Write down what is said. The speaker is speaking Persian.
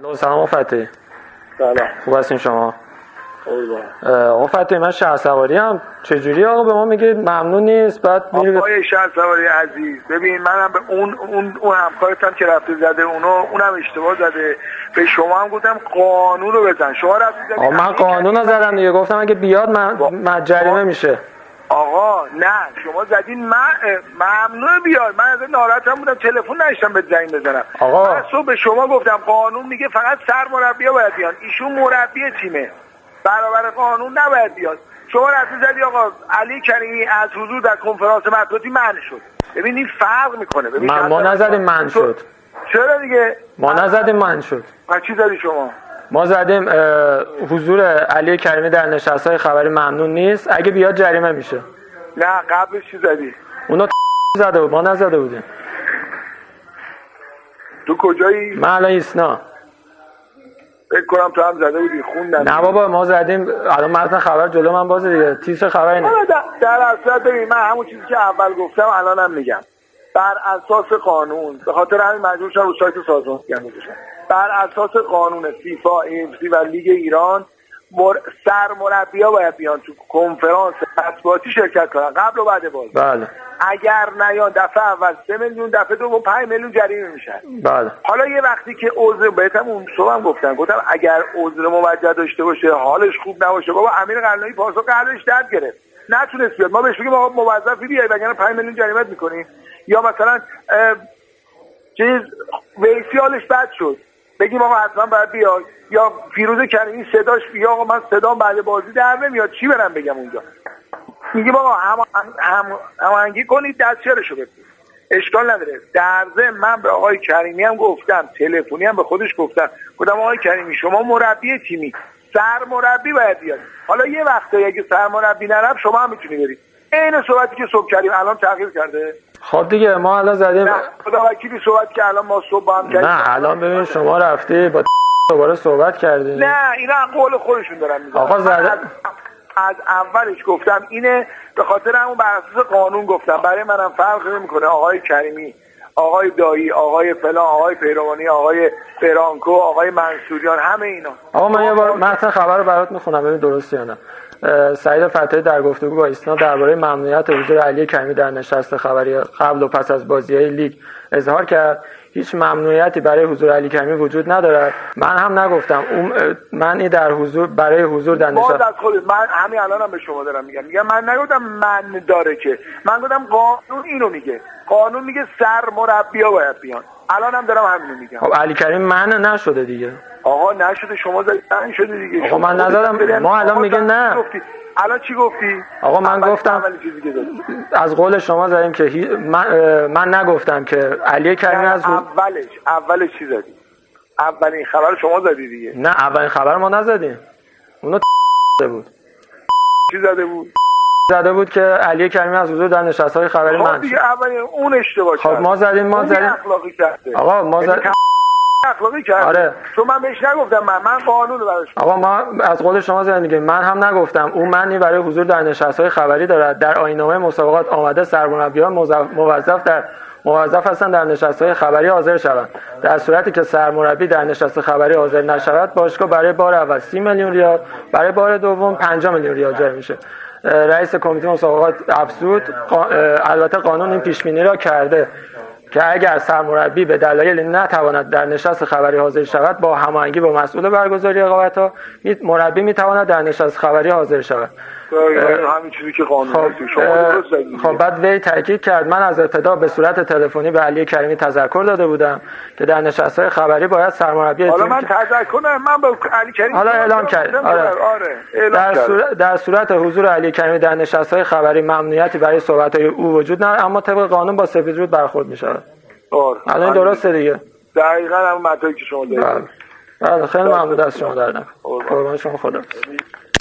سلام فتحی. سلام. خوب هستین شما؟ آقا فتحی من شهر سواری هم چجوری آقا به ما میگه ممنون نیست بعد میره آقای شهر سواری عزیز ببین منم به اون همکارتم که رفته زده اونم اشتباه زده. به شما هم گفتم قانون رو بزن. شما رفتی زدی. آقا من قانون رو زدم دیگه، گفتم اگه بیاد من جریمه میشه. آقا نه شما زدین ممنوع بیاد. من از ناراحتم بودم تلفن نشدم به زنگ بزنم. آقا من صبح به شما گفتم قانون میگه فقط سرمربی‌ها باید بیان. ایشون مربی تیمه، برابر قانون نباید بیاد. شما رفتی زدی آقا علی کریمی از حضور در کنفرانس مطبوعاتی منع شد. ببین این فرق میکنه. ببین ما نزدیم منع شد. چرا دیگه؟ ما نزدیم منع شد. چی زدی شما؟ ما زدیم حضور علی کریمی در نشست‌های خبری ممنون نیست، اگه بیاد جریمه میشه. نه قبلش چی زدی؟ اونا زده بود، ما نزده بودیم. تو کجایی؟ من الان ایسنا. فکر کنم تو هم زده بودی خوندم. نه بابا ما زدیم. الان متن خبر جلو من بازه دیگه، تیتر خبر اینه. در اصل ببین من همون چیزی که اول گفتم الانم میگم. بر اساس قانون، به خاطر همین مجبور شدم رو سایت سازمان گذاشتم. بر اساس قانون فیفا، ایمسی و لیگ ایران سرمربی‌ها باید بیان تو کنفرانس مطبوعاتی شرکت کنن قبل و بعد بازی. بله. اگر نیان دفعه اول 3 میلیون، دفعه دوم 5 میلیون جریمه میشن. بله. حالا یه وقتی که عذر بهتم اون صبحم گفتم اگر عذر موجه داشته باشه، حالش خوب نباشه، بابا امیر قلعه‌ای پاسخ قلبش درد گرفت، نتونست بیاد، ما بهش بگیم آقا موظفی بیای وگرنه 5 میلیون جریمه می‌کنی. یا مثلا ویسی حالش بد شد، بگیم آقا حتما باید بیاد. یا فیروز کریمی صداش بیا آقا من صدام بعد بازی در نمیاد، چی برم بگم اونجا؟ میگیم آقا هماهنگی کنید دستیارشو بفرستید، اشکال نداره. در ضمن من به آقای کریمی هم گفتم، تلفنی هم به خودش گفتم آقای کریمی شما مربی تیمی، سرمربی باید بیاد. حالا یه وقتایی اگه سرمربی نرفت شما هم میتونی برید. این صحبتی که صبح کردیم الان تغییر کرده. خب دیگه ما الان زدیم. نه خدا وکیلی صحبتی که الان ما صبح با هم کردیم. نه الان ببین شما رفتی با دوباره صحبت کردی. نه اینا قول خودشون دارن میگن. آقا زده از اولش گفتم اینه، به خاطر همون بر اساس قانون گفتم. برای منم فرق نمیکنه آقای کریمی، آقای دایی، آقای فلان، آقای پیروانی، آقای فرانکو، آقای منصوریان، همه اینا. آقا من یه بار متن خبر رو برات میخونم ببین درسته یا نه. سعید فتحی در گفتگو با ایسنا درباره ممنوعیت حضور علی کریمی در نشست خبری قبل و پس از بازی‌های لیگ اظهار کرد هیچ ممنوعیتی برای حضور علی کریمی وجود ندارد. من هم نگفتم اون منی در حضور برای حضور در نشست. من همین الانم به شما دارم میگم من نگفتم من داره، که من گفتم قانون اینو میگه. قانون میگه سرمربی‌ها باید بیان. الانم دارم همینو میگم. خب علی کریم من نشده دیگه. آقا نشده، شما زدن شده دیگه. آقا من نزدم. ما الان میگه نه. الان چی گفتی؟ آقا من گفتم از قول شما زدیم که من نگفتم که علی کریمی از اولش چی زدی؟ اولین خبر شما زدی دیگه. نه اولین خبر ما نزدیم. اونو بود. چی زده بود؟ زده بود که علی کریمی از حضور در نشست‌های خبری من دیگه اولین اون اشتباه کرد. خب ما زدیم اخلاقی کرده. آقا ما زدیم اخلاقی کرده. آره. چون من بهش نگفتم من قانون رو براش. آقا ما از قول شما زدیم دیگه. من هم نگفتم اون معنی برای حضور در نشست‌های خبری دارد. در آیین‌نامه مسابقات آمده سرمربیان موظف هستند در نشست‌های خبری حاضر شوند. در صورتی که سرمربی در نشست خبری حاضر نشود باشگاه برای بار اول 30 میلیون ریال، برای بار دوم 5 میلیون ریال جریمه میشه. رئیس کمیته مسابقات افزود البته قانون این پیش‌بینی را کرده که اگر سرمربی به دلایل نتواند در نشست خبری حاضر شود با هماهنگی با مسئول برگزاری رقابت‌ها مربی میتواند در نشست خبری حاضر شود. همین چیزی که قانون خب بعد وی تاکید کرد من از ابتدا به صورت تلفنی به علی کریمی تذکر داده بودم که در نشست‌های خبری باید سرمربی حالا من تذکر من به علی کریمی حالا اعلام کرد. در صورت حضور علی کریمی در نشست‌های خبری ممنوعیتی برای صحبت‌های او وجود ندارد، اما طبق قانون با سفیدرود برخورد می‌شود. الان درسته دیگه. دقیقاً همون مطلبی که شما دارید. بله خیلی ممنون از شما. قربان شما. خدا.